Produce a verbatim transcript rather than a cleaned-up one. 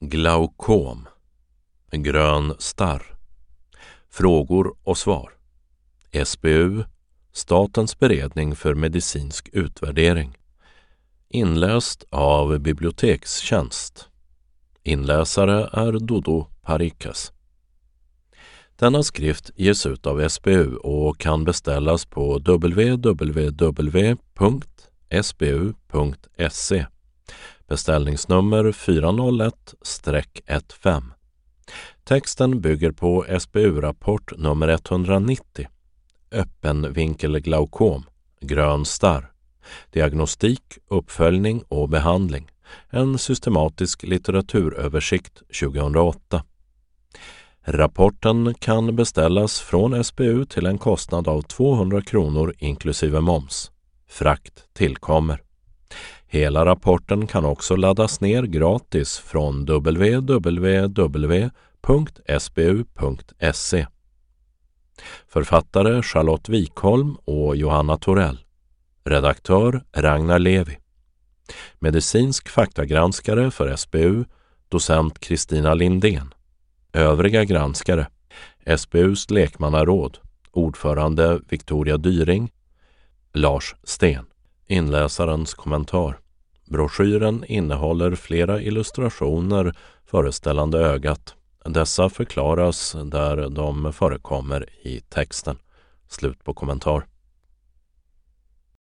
Glaukom. Grön starr. Frågor och svar. S B U, Statens beredning för medicinsk utvärdering. Inläst av Bibliotekstjänst. Inläsare är Dodo Parikas. Denna skrift ges ut av S B U och kan beställas på w w w punkt s b u punkt se. Beställningsnummer fyra noll ett fem. Texten bygger på S B U-rapport nummer etthundranittio. Öppenvinkelglaukom, grön starr. Diagnostik, uppföljning och behandling. En systematisk litteraturöversikt tjugohundraåtta. Rapporten kan beställas från S B U till en kostnad av tvåhundra kronor inklusive moms. Frakt tillkommer. Hela rapporten kan också laddas ner gratis från w w w punkt s b u punkt se. Författare Charlotte Wikholm och Johanna Torell. Redaktör Ragnar Levi. Medicinsk faktagranskare för S B U, docent Kristina Lindén. Övriga granskare: S B U:s lekmannaråd, ordförande Victoria Dyring, Lars Sten. Inläsarens kommentar. Broschyren innehåller flera illustrationer föreställande ögat. Dessa förklaras där de förekommer i texten. Slut på kommentar.